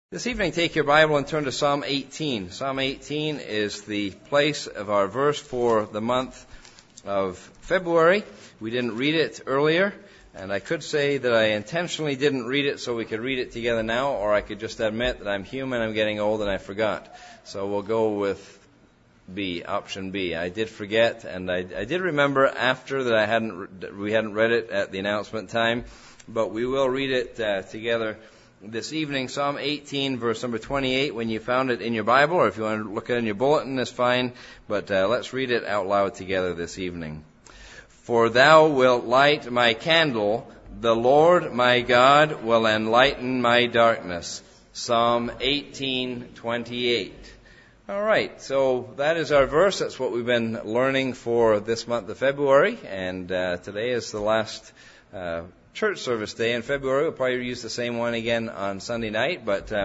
This evening, take your Bible and turn to Psalm 18. Psalm 18 is the place of our verse for the month of February. We didn't read it earlier, and I could say that I intentionally didn't read it so we could read it together now, or I could just admit that I'm human, I'm getting old, and I forgot. So we'll go with B, option B. I did forget, and I did remember after that we hadn't read it at the announcement time, but we will read it together this evening. Psalm 18, verse number 28, when you found it in your Bible, or if you want to look at it in your bulletin, that's fine. But let's read it out loud together this evening. For thou wilt light my candle, the Lord my God will enlighten my darkness. Psalm 18:28. All right, so that is our verse. That's what we've been learning for this month of February, and today is the last church service day in February. We'll probably use the same one again on Sunday night,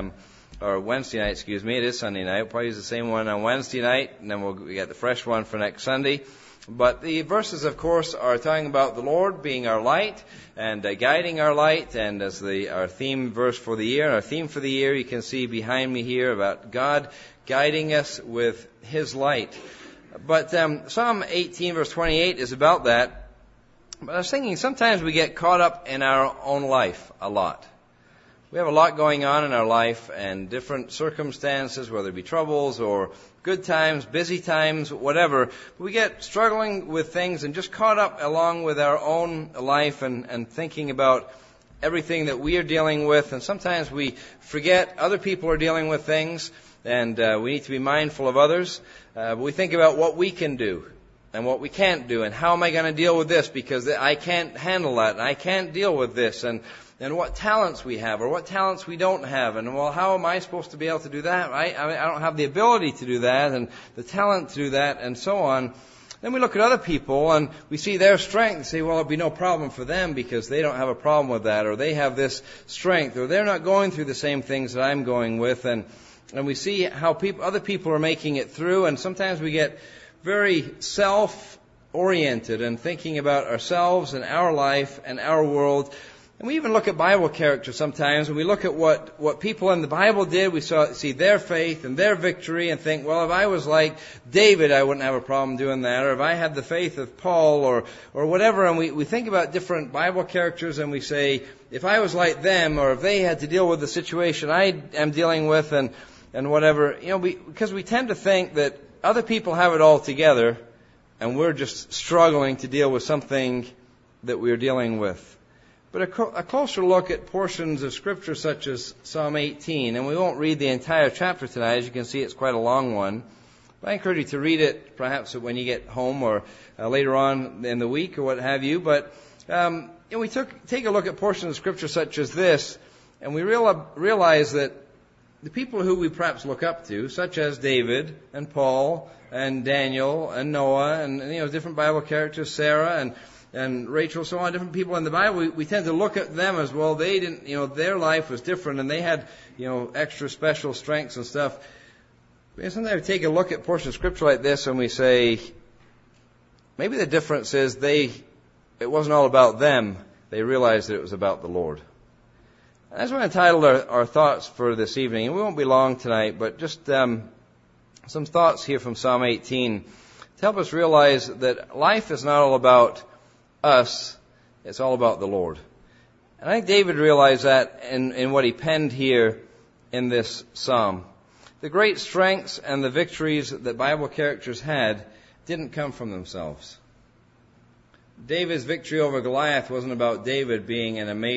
or Wednesday night, excuse me. It is Sunday night. We'll probably use the same one on Wednesday night, and then we'll get the fresh one for next Sunday. But the verses, of course, are talking about the Lord being our light and guiding our light, and as our theme verse for the year, our theme for the year, you can see behind me here about God guiding us with His light. But Psalm 18, verse 28 is about that. But I was thinking, sometimes we get caught up in our own life a lot. We have a lot going on in our life and different circumstances, whether it be troubles or good times, busy times, whatever. We get struggling with things and just caught up along with our own life and thinking about everything that we are dealing with. And sometimes we forget other people are dealing with things, and we need to be mindful of others. But we think about what we can do and what we can't do, and how am I going to deal with this, because I can't handle that, and I can't deal with this, and what talents we have, or what talents we don't have, and well, how am I supposed to be able to do that? I don't have the ability to do that, and the talent to do that, and so on. Then we look at other people, and we see their strength, and say, well, it'll be no problem for them, because they don't have a problem with that, or they have this strength, or they're not going through the same things that I'm going with, and we see how other people are making it through, and sometimes we get very self-oriented and thinking about ourselves and our life and our world. And we even look at Bible characters sometimes, and we look at what people in the Bible did. We see their faith and their victory and think, well, if I was like David, I wouldn't have a problem doing that. Or if I had the faith of Paul or whatever. And we think about different Bible characters, and we say, if I was like them, or if they had to deal with the situation I am dealing with and whatever, because we tend to think that other people have it all together, and we're just struggling to deal with something that we're dealing with. But a closer look at portions of Scripture such as Psalm 18, and we won't read the entire chapter tonight. As you can see, it's quite a long one. But I encourage you to read it perhaps when you get home, or later on in the week, or what have you. But we take a look at portions of Scripture such as this, and we realize that the people who we perhaps look up to, such as David and Paul and Daniel and Noah and different Bible characters, Sarah and Rachel, so on, different people in the Bible, we tend to look at them as, well, they didn't, their life was different, and they had, extra special strengths and stuff. But sometimes we take a look at portions of Scripture like this, and we say, maybe the difference is it wasn't all about them. They realized that it was about the Lord. That's what I entitled our thoughts for this evening. And we won't be long tonight, but just some thoughts here from Psalm 18 to help us realize that life is not all about us, it's all about the Lord. And I think David realized that in what he penned here in this psalm. The great strengths and the victories that Bible characters had didn't come from themselves. David's victory over Goliath wasn't about David being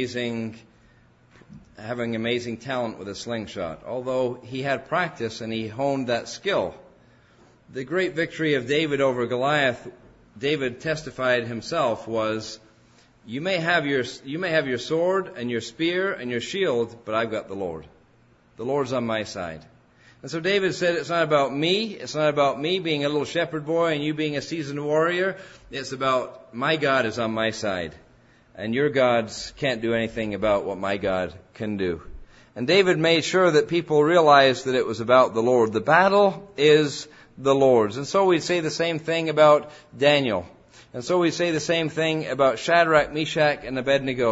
having amazing talent with a slingshot, although he had practice and he honed that skill. The great victory of David over Goliath, David testified himself, was, you may have your sword and your spear and your shield, but I've got the Lord. The Lord's on my side. And so David said, it's not about me. It's not about me being a little shepherd boy and you being a seasoned warrior. It's about my God is on my side. And your gods can't do anything about what my God can do. And David made sure that people realized that it was about the Lord. The battle is the Lord's. And so we say the same thing about Daniel. And so we say the same thing about Shadrach, Meshach, and Abednego.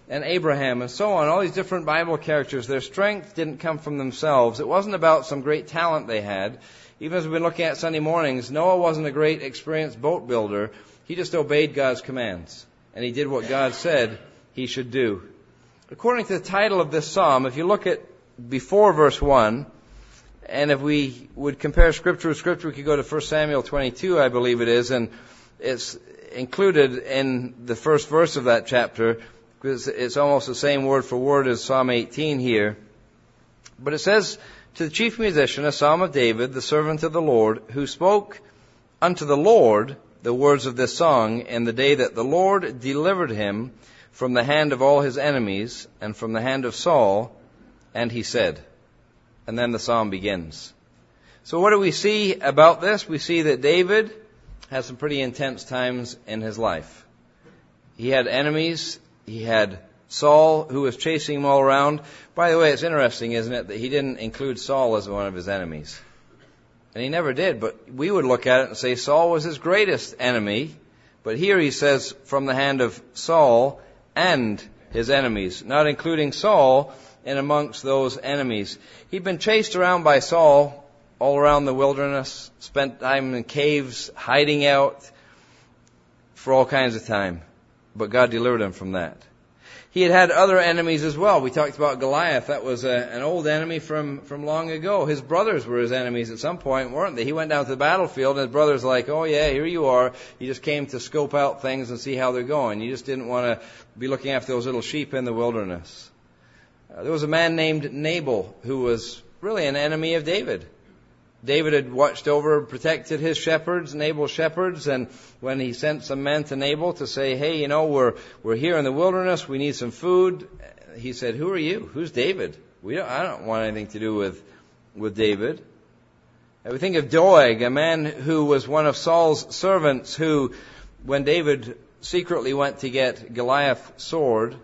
and Abraham and so on, all these different Bible characters, their strength didn't come from themselves. It wasn't about some great talent they had. Even as we've been looking at Sunday mornings, Noah wasn't a great experienced boat builder. He just obeyed God's commands, and he did what God said he should do. According to the title of this psalm, if you look at before verse 1, and if we would compare Scripture with Scripture, we could go to 1 Samuel 22, I believe it is, and it's included in the first verse of that chapter, because it's almost the same word for word as Psalm 18 here. But it says, to the chief musician, a psalm of David, the servant of the Lord, who spoke unto the Lord the words of this song in the day that the Lord delivered him from the hand of all his enemies and from the hand of Saul, and he said. And then the psalm begins. So what do we see about this? We see that David had some pretty intense times in his life. He had enemies. He had Saul, who was chasing him all around. By the way, it's interesting, isn't it, that he didn't include Saul as one of his enemies. And he never did, but we would look at it and say Saul was his greatest enemy. But here he says, from the hand of Saul and his enemies, not including Saul in amongst those enemies. He'd been chased around by Saul all around the wilderness, spent time in caves, hiding out for all kinds of time. But God delivered him from that. He had other enemies as well. We talked about Goliath. That was an old enemy from long ago. His brothers were his enemies at some point, weren't they? He went down to the battlefield, and his brother's like, oh yeah, here you are. You just came to scope out things and see how they're going. You just didn't want to be looking after those little sheep in the wilderness. There was a man named Nabal who was really an enemy of David. David had watched over and protected his shepherds, Nabal's shepherds, and when he sent some men to Nabal to say, hey, you know, we're here in the wilderness, we need some food, he said, who are you? Who's David? I don't want anything to do with David. And we think of Doeg, a man who was one of Saul's servants who, when David secretly went to get Goliath's sword,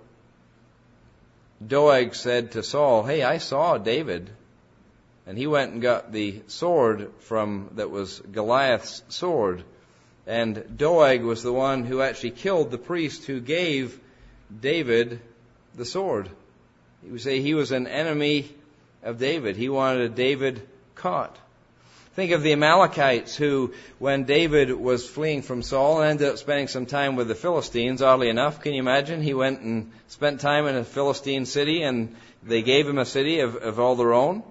Doeg said to Saul, hey, I saw David. And he went and got the sword that was Goliath's sword. And Doeg was the one who actually killed the priest who gave David the sword. You would say he was an enemy of David. He wanted David caught. Think of the Amalekites who, when David was fleeing from Saul, ended up spending some time with the Philistines, oddly enough. Can you imagine? He went and spent time in a Philistine city, and they gave him a city of all their own.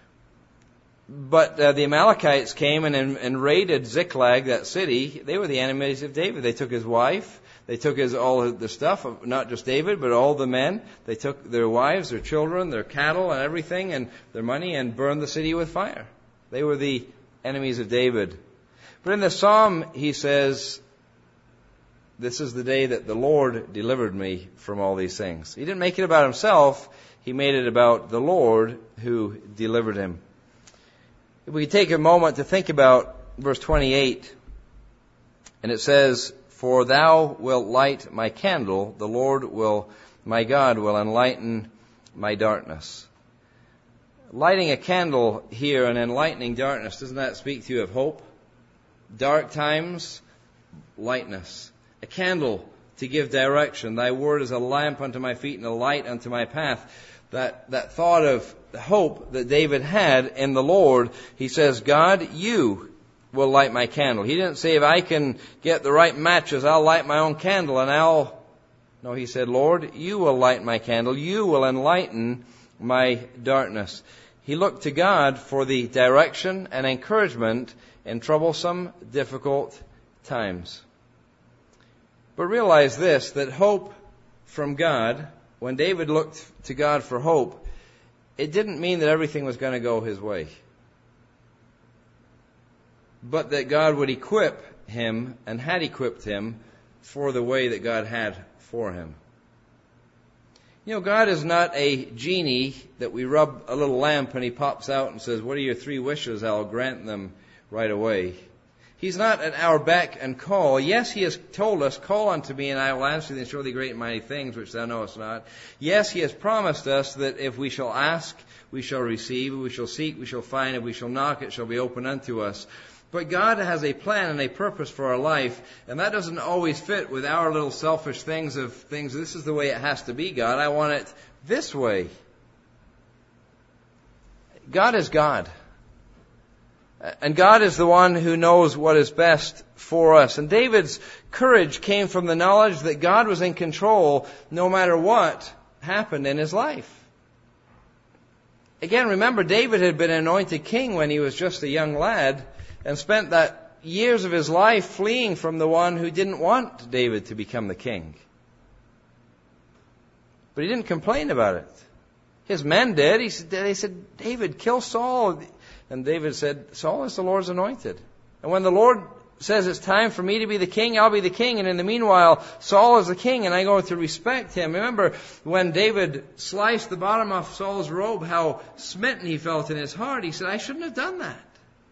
But the Amalekites came and raided Ziklag, that city. They were the enemies of David. They took his wife. They took all the stuff, not just David, but all the men. They took their wives, their children, their cattle, and everything, and their money, and burned the city with fire. They were the enemies of David. But in the psalm, he says, this is the day that the Lord delivered me from all these things. He didn't make it about himself. He made it about the Lord who delivered him. If we take a moment to think about verse 28, and it says, for thou wilt light my candle, the Lord my God will enlighten my darkness. Lighting a candle here and enlightening darkness, doesn't that speak to you of hope? Dark times, lightness. A candle to give direction. Thy word is a lamp unto my feet and a light unto my path. That thought of hope that David had in the Lord, he says, God, you will light my candle. He didn't say, if I can get the right matches, I'll light my own candle No, he said, Lord, you will light my candle. You will enlighten my darkness. He looked to God for the direction and encouragement in troublesome, difficult times. But realize this, that hope from God, when David looked to God for hope, it didn't mean that everything was going to go his way, but that God would equip him and had equipped him for the way that God had for him. You know, God is not a genie that we rub a little lamp and he pops out and says, what are your 3 wishes? I'll grant them right away. He's not at our beck and call. Yes, he has told us, call unto me and I will answer thee and show thee great and mighty things which thou knowest not. Yes, he has promised us that if we shall ask, we shall receive. If we shall seek, we shall find. If we shall knock, it shall be opened unto us. But God has a plan and a purpose for our life, and that doesn't always fit with our little selfish things, this is the way it has to be, God. I want it this way. God is God. And God is the one who knows what is best for us. And David's courage came from the knowledge that God was in control no matter what happened in his life. Again, remember, David had been anointed king when he was just a young lad and spent that years of his life fleeing from the one who didn't want David to become the king. But he didn't complain about it. His men did. They said, David, kill Saul. And David said, Saul is the Lord's anointed. And when the Lord says it's time for me to be the king, I'll be the king. And in the meanwhile, Saul is the king, and I go to respect him. Remember when David sliced the bottom off Saul's robe, how smitten he felt in his heart. He said, I shouldn't have done that.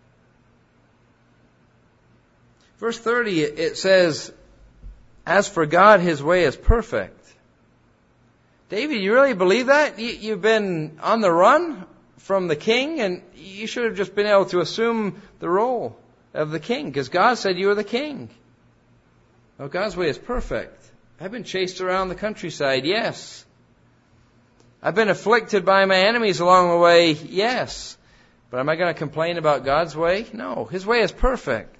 Verse 30, it says, as for God, his way is perfect. David, you really believe that? You've been on the run from the king, and you should have just been able to assume the role of the king, because God said you were the king. No, God's way is perfect. I've been chased around the countryside, yes. I've been afflicted by my enemies along the way, yes. But am I going to complain about God's way? No, his way is perfect.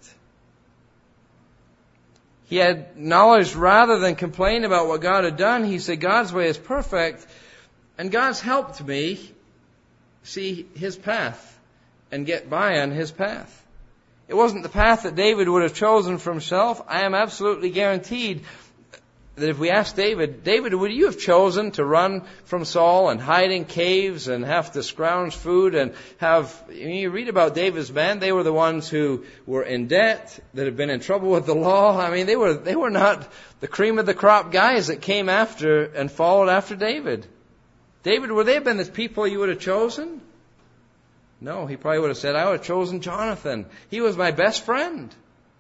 He had knowledge rather than complain about what God had done. He said, God's way is perfect, and God's helped me see his path and get by on his path. It wasn't the path that David would have chosen for himself. I am absolutely guaranteed that if we asked David, would you have chosen to run from Saul and hide in caves and have to scrounge food and you read about David's men, they were the ones who were in debt, that had been in trouble with the law. I mean, they were not the cream of the crop guys that came after and followed after David. David, would they have been the people you would have chosen? No, he probably would have said, I would have chosen Jonathan. He was my best friend.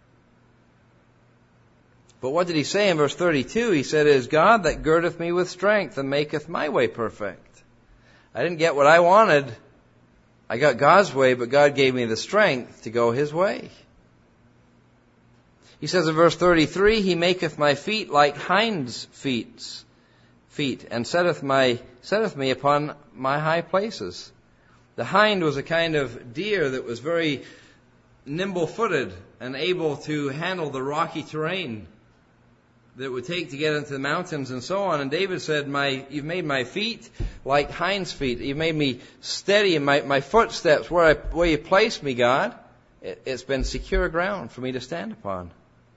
But what did he say in verse 32? He said, it is God that girdeth me with strength and maketh my way perfect. I didn't get what I wanted. I got God's way, but God gave me the strength to go his way. He says in verse 33, he maketh my feet like hinds' feet, and setteth me upon my high places. The hind was a kind of deer that was very nimble-footed and able to handle the rocky terrain that it would take to get into the mountains and so on. And David said, you've made my feet like hinds' feet. You've made me steady in my footsteps. Where you placed me, God, it's been secure ground for me to stand upon.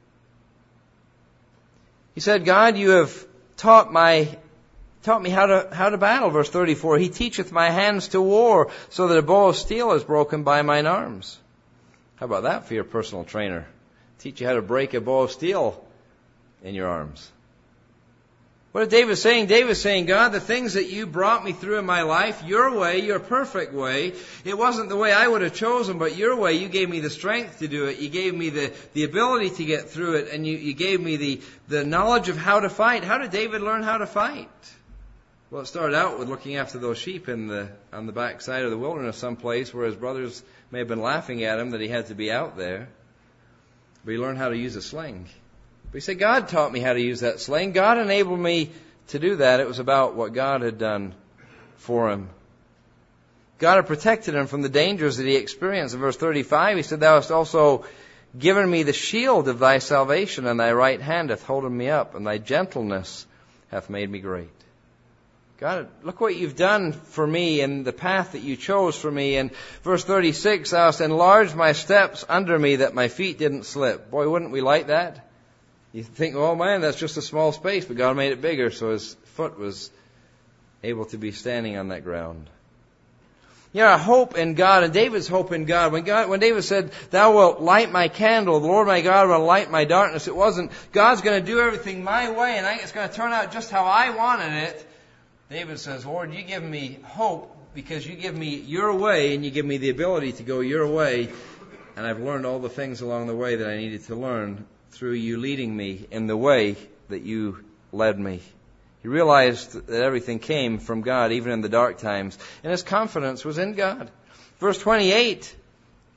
He said, God, you have taught me how to battle. Verse 34, he teacheth my hands to war, so that a bow of steel is broken by mine arms. How about that for your personal trainer? Teach you how to break a bow of steel in your arms. What is David saying? David's saying, God, the things that you brought me through in my life, your way, your perfect way, it wasn't the way I would have chosen, but your way, you gave me the strength to do it. You gave me the ability to get through it, and you gave me the knowledge of how to fight. How did David learn how to fight? Well, it started out with looking after those sheep on the backside of the wilderness someplace where his brothers may have been laughing at him that he had to be out there. But he learned how to use a sling. But he said, God taught me how to use that sling. God enabled me to do that. It was about what God had done for him. God had protected him from the dangers that he experienced. In verse 35, he said, thou hast also given me the shield of thy salvation, and thy right hand hath holden me up, and thy gentleness hath made me great. God, look what you've done for me and the path that you chose for me. And verse 36, thou hast enlarged my steps under me that my feet didn't slip. Boy, wouldn't we like that? You think, oh man, that's just a small space, but God made it bigger so his foot was able to be standing on that ground. You know, hope in God, and David's hope in God. When David said, thou wilt light my candle, the Lord my God will light my darkness, it wasn't, God's going to do everything my way and it's going to turn out just how I wanted it. David says, Lord, you give me hope because you give me your way and you give me the ability to go your way. And I've learned all the things along the way that I needed to learn through you leading me in the way that you led me. He realized that everything came from God, even in the dark times. And his confidence was in God. Verse 28,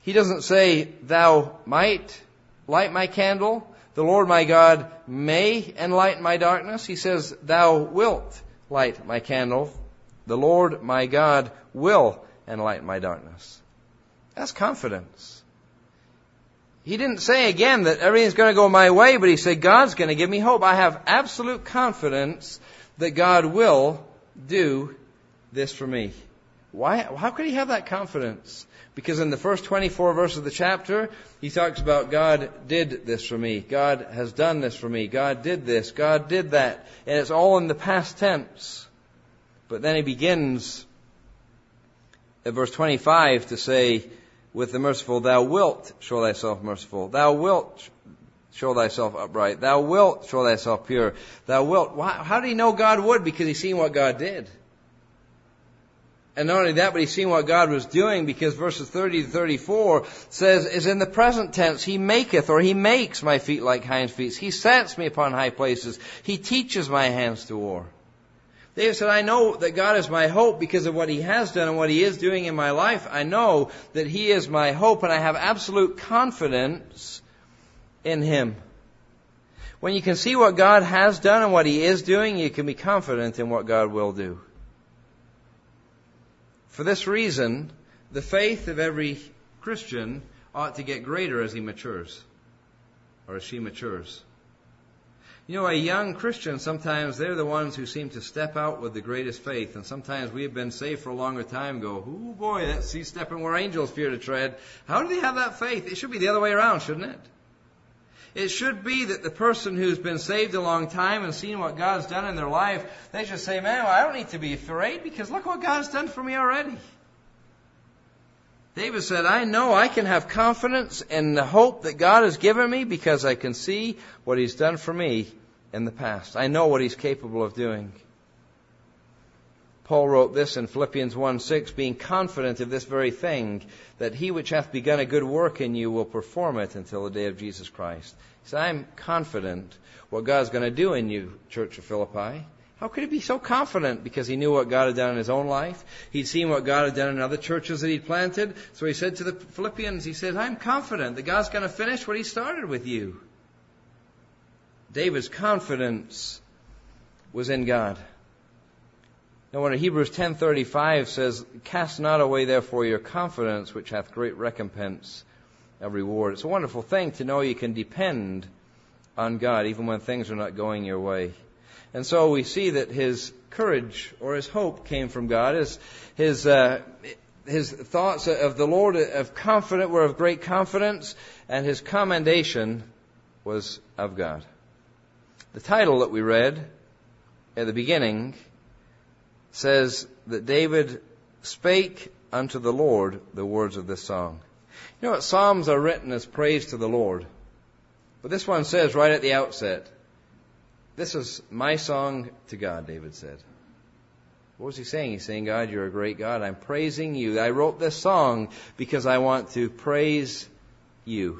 He doesn't say, thou might light my candle. The Lord my God may enlighten my darkness. He says, thou wilt light my candle. The Lord my God will enlighten my darkness. That's confidence. He didn't say again that everything's going to go my way, but he said, God's going to give me hope. I have absolute confidence that God will do this for me. Why? How could he have that confidence? Because in the first 24 verses of the chapter, he talks about God did this for me. God has done this for me. God did this. God did that. And it's all in the past tense. But then he begins at verse 25 to say, with the merciful, thou wilt show thyself merciful. Thou wilt show thyself upright. Thou wilt show thyself pure. Thou wilt. How did he know God would? Because he's seen what God did. And not only that, but he's seen what God was doing, because verses 30 to 34 says, is in the present tense, he maketh, or he makes my feet like hinds' feet. He sets me upon high places. He teaches my hands to war. David said, I know that God is my hope because of what he has done and what he is doing in my life. I know that he is my hope, and I have absolute confidence in him. When you can see what God has done and what he is doing, you can be confident in what God will do. For this reason, the faith of every Christian ought to get greater as he matures, or as she matures. You know, a young Christian, sometimes they're the ones who seem to step out with the greatest faith. And sometimes we have been saved for a longer time, go, oh boy, that's he's stepping where angels fear to tread. How do they have that faith? It should be the other way around, shouldn't it? It should be that the person who's been saved a long time and seen what God's done in their life, they should say, man, well, I don't need to be afraid because look what God's done for me already. David said, I know I can have confidence in the hope that God has given me because I can see what he's done for me in the past. I know what he's capable of doing. Paul wrote this in Philippians 1:6, being confident of this very thing, that he which hath begun a good work in you will perform it until the day of Jesus Christ. He said, I'm confident what God's going to do in you, Church of Philippi. How could he be so confident? Because he knew what God had done in his own life. He'd seen what God had done in other churches that he'd planted. So he said to the Philippians, he said, I'm confident that God's going to finish what he started with you. David's confidence was in God. No wonder Hebrews 10:35 says, cast not away therefore your confidence, which hath great recompense of reward. It's a wonderful thing to know you can depend on God even when things are not going your way. And so we see that his courage or his hope came from God. His thoughts of the Lord were of great confidence, and his commendation was of God. The title that we read at the beginning says that David spake unto the Lord the words of this song. You know what? Psalms are written as praise to the Lord. But this one says right at the outset, this is my song to God, David said. What was he saying? He's saying, God, you're a great God. I'm praising you. I wrote this song because I want to praise you.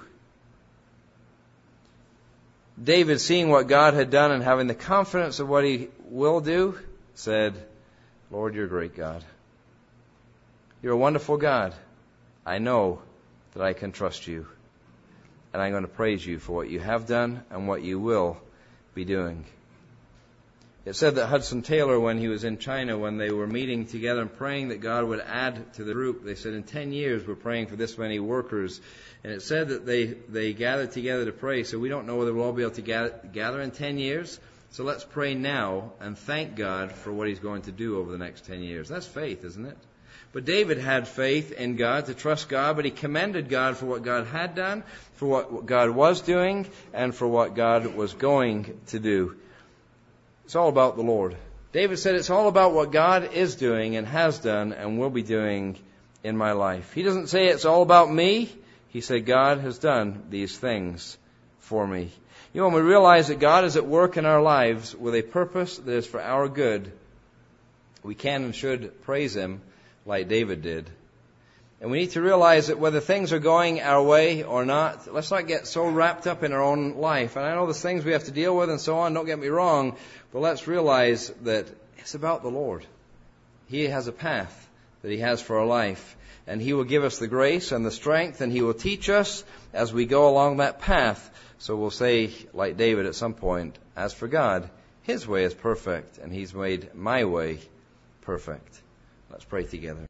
David, seeing what God had done and having the confidence of what he will do, said, Lord, you're a great God. You're a wonderful God. I know that I can trust you. And I'm going to praise you for what you have done and what you will be doing. It said that Hudson Taylor, when he was in China, when they were meeting together and praying that God would add to the group, they said in 10 years we're praying for this many workers. And it said that they gathered together to pray. So we don't know whether we'll all be able to gather in 10 years. So let's pray now and thank God for what he's going to do over the next 10 years. That's faith, isn't it? But David had faith in God, to trust God, but he commended God for what God had done, for what God was doing, and for what God was going to do. It's all about the Lord. David said it's all about what God is doing and has done and will be doing in my life. He doesn't say it's all about me. He said God has done these things for me. You know, when we realize that God is at work in our lives with a purpose that is for our good, we can and should praise him like David did. And we need to realize that whether things are going our way or not, let's not get so wrapped up in our own life. And I know there's things we have to deal with and so on, don't get me wrong, but let's realize that it's about the Lord. He has a path that He has for our life. And He will give us the grace and the strength, and He will teach us as we go along that path. So we'll say, like David at some point, as for God, His way is perfect, and He's made my way perfect. Let's pray together.